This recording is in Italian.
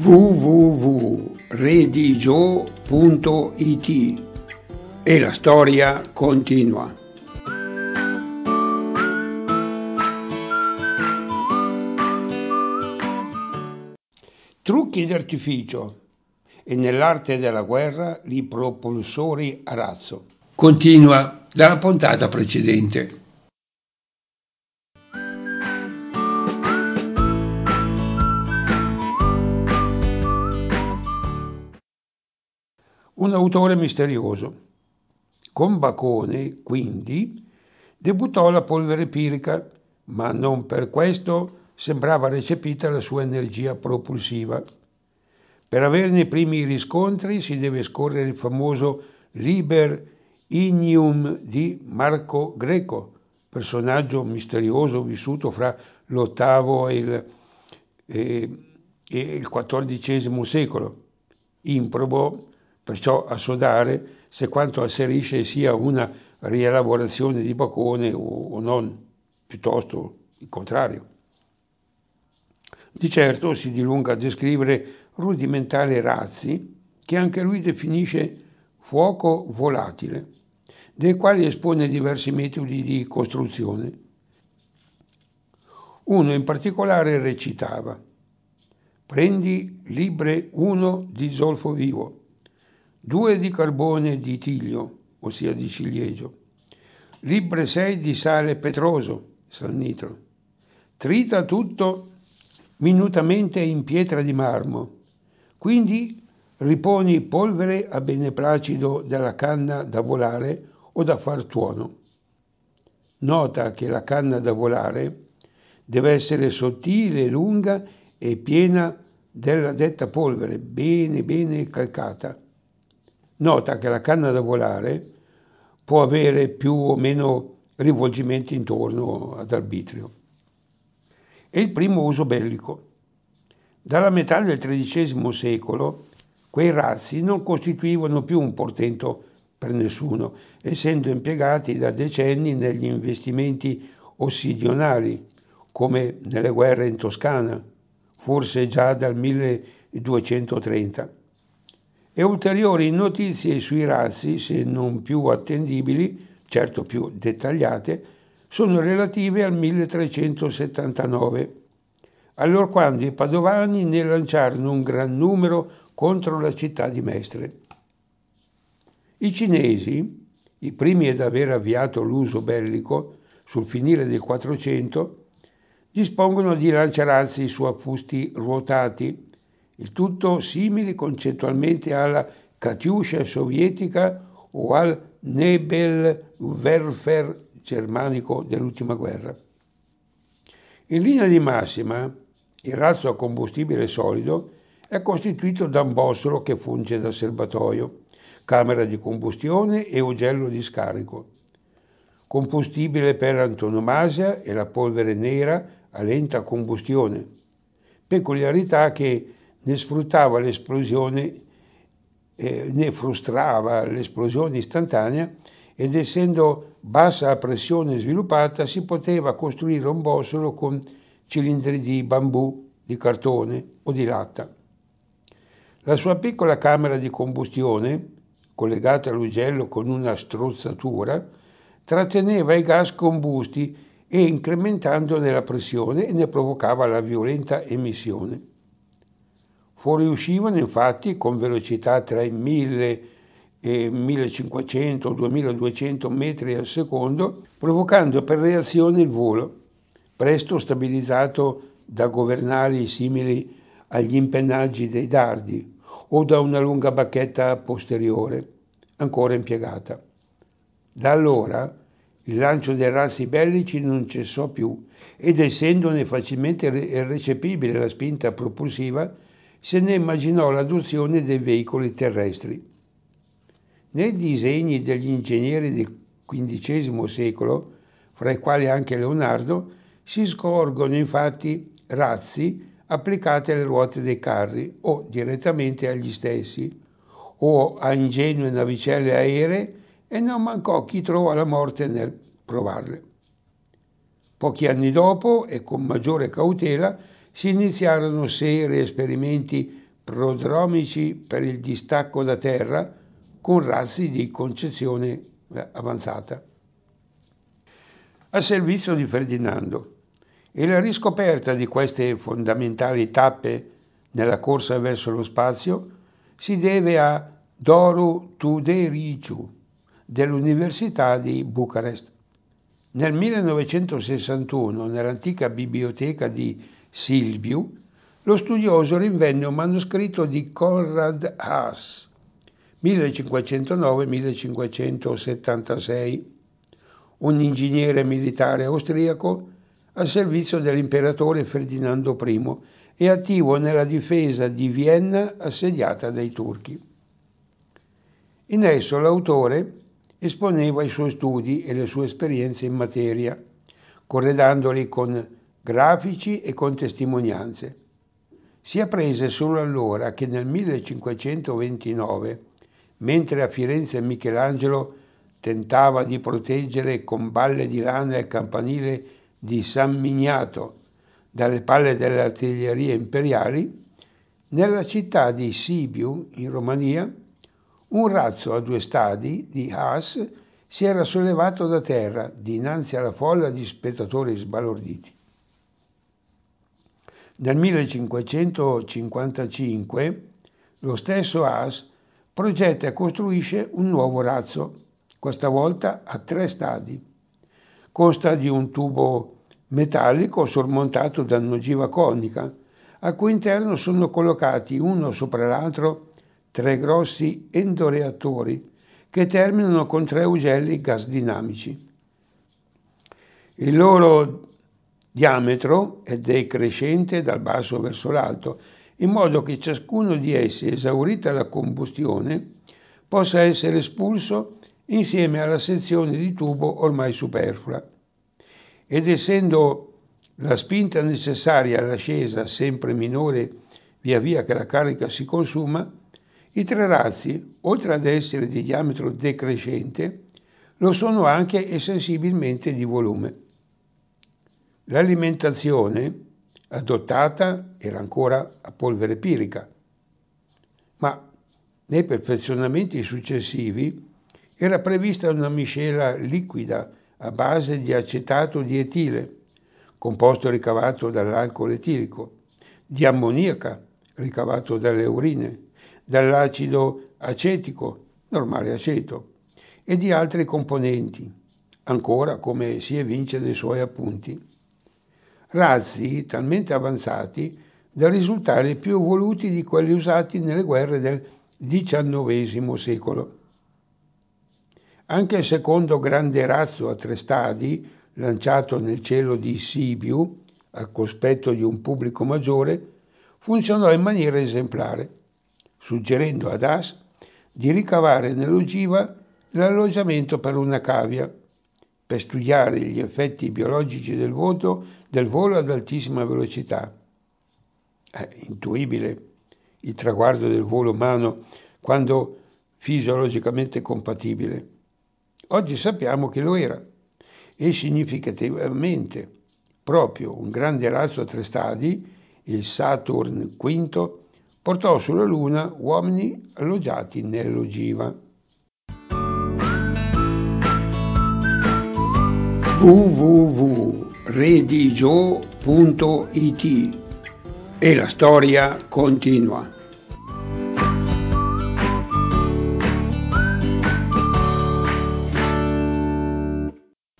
www.redigio.it e la storia continua. Trucchi d'artificio e nell'arte della guerra i propulsori a razzo. Continua dalla puntata precedente. Un autore misterioso. Con Bacone, quindi, debuttò la polvere pirica, ma non per questo sembrava recepita la sua energia propulsiva. Per averne i primi riscontri si deve scorrere il famoso Liber Ignium di Marco Greco, personaggio misterioso vissuto fra l'VIII e il XIV secolo, improbo perciò a sodare se quanto asserisce sia una rielaborazione di Bacone o non, piuttosto il contrario. Di certo si dilunga a descrivere rudimentali razzi che anche lui definisce fuoco volatile, dei quali espone diversi metodi di costruzione. Uno in particolare recitava: prendi libre 1 di zolfo vivo, 2 di carbone di tiglio, ossia di ciliegio, libre 6 di sale petroso, sal-nitro, trita tutto minutamente in pietra di marmo, quindi riponi polvere a beneplacito della canna da volare o da far tuono. Nota che la canna da volare deve essere sottile, lunga e piena della detta polvere, bene calcata. Nota che la canna da volare può avere più o meno rivolgimenti intorno ad arbitrio. E il primo uso bellico. Dalla metà del XIII secolo quei razzi non costituivano più un portento per nessuno, essendo impiegati da decenni negli investimenti ossidionali, come nelle guerre in Toscana, forse già dal 1230. E ulteriori notizie sui razzi, se non più attendibili, certo più dettagliate, sono relative al 1379, allorquando i padovani ne lanciarono un gran numero contro la città di Mestre. I cinesi, i primi ad aver avviato l'uso bellico sul finire del 400, dispongono di lanciarazzi su affusti ruotati, il tutto simili concettualmente alla Katyusha sovietica o al Nebelwerfer germanico dell'ultima guerra. In linea di massima, il razzo a combustibile solido è costituito da un bossolo che funge da serbatoio, camera di combustione e ugello di scarico. Combustibile per antonomasia è la polvere nera a lenta combustione, peculiarità che ne frustrava l'esplosione istantanea, ed essendo bassa a pressione sviluppata si poteva costruire un bossolo con cilindri di bambù, di cartone o di latta. La sua piccola camera di combustione, collegata all'ugello con una strozzatura, tratteneva i gas combusti e incrementandone la pressione ne provocava la violenta emissione. Fuoriuscivano infatti con velocità tra i 1000 e 1500 o 2200 metri al secondo, provocando per reazione il volo, presto stabilizzato da governali simili agli impennaggi dei dardi o da una lunga bacchetta posteriore, ancora impiegata. Da allora il lancio dei razzi bellici non cessò più ed essendone facilmente recepibile la spinta propulsiva, se ne immaginò l'adozione dei veicoli terrestri. Nei disegni degli ingegneri del XV secolo, fra i quali anche Leonardo, si scorgono infatti razzi applicati alle ruote dei carri o direttamente agli stessi, o a ingenue navicelle aeree, e non mancò chi trovò la morte nel provarle. Pochi anni dopo, e con maggiore cautela, si iniziarono seri esperimenti prodromici per il distacco da terra con razzi di concezione avanzata. Al servizio di Ferdinando, e la riscoperta di queste fondamentali tappe nella corsa verso lo spazio si deve a Doru Tudericiu dell'Università di Bucarest. Nel 1961, nell'antica biblioteca di Silviu, lo studioso rinvenne un manoscritto di Konrad Haas, 1509-1576, un ingegnere militare austriaco al servizio dell'imperatore Ferdinando I e attivo nella difesa di Vienna assediata dai turchi. In esso l'autore esponeva i suoi studi e le sue esperienze in materia, corredandoli con grafici e con testimonianze. Si apprese solo allora che nel 1529, mentre a Firenze Michelangelo tentava di proteggere con balle di lana il campanile di San Miniato dalle palle delle artiglierie imperiali, nella città di Sibiu, in Romania, un razzo a 2 stadi di Haas si era sollevato da terra dinanzi alla folla di spettatori sbalorditi. Nel 1555 lo stesso Haas progetta e costruisce un nuovo razzo, questa volta a 3 stadi. Consta di un tubo metallico sormontato da un'ogiva conica, al cui interno sono collocati uno sopra l'altro 3 grossi endoreattori che terminano con 3 ugelli gas dinamici. Il loro diametro è decrescente dal basso verso l'alto, in modo che ciascuno di essi, esaurita la combustione, possa essere espulso insieme alla sezione di tubo ormai superflua. Ed essendo la spinta necessaria all'ascesa sempre minore via via che la carica si consuma, i 3 razzi, oltre ad essere di diametro decrescente, lo sono anche e sensibilmente di volume. L'alimentazione adottata era ancora a polvere pirica, ma nei perfezionamenti successivi era prevista una miscela liquida a base di acetato di etile, composto ricavato dall'alcol etilico, di ammoniaca, ricavato dalle urine, dall'acido acetico, normale aceto, e di altri componenti, ancora come si evince dai suoi appunti. Razzi talmente avanzati da risultare più evoluti di quelli usati nelle guerre del XIX secolo. Anche il secondo grande razzo a 3 stadi, lanciato nel cielo di Sibiu, al cospetto di un pubblico maggiore, funzionò in maniera esemplare, suggerendo ad Haas di ricavare nell'ogiva l'alloggiamento per una cavia, per studiare gli effetti biologici del volo ad altissima velocità. È intuibile il traguardo del volo umano quando fisiologicamente compatibile. Oggi sappiamo che lo era e significativamente proprio un grande razzo a 3 stadi, il Saturn V, portò sulla Luna uomini alloggiati nell'ogiva. www.redigio.it e la storia continua.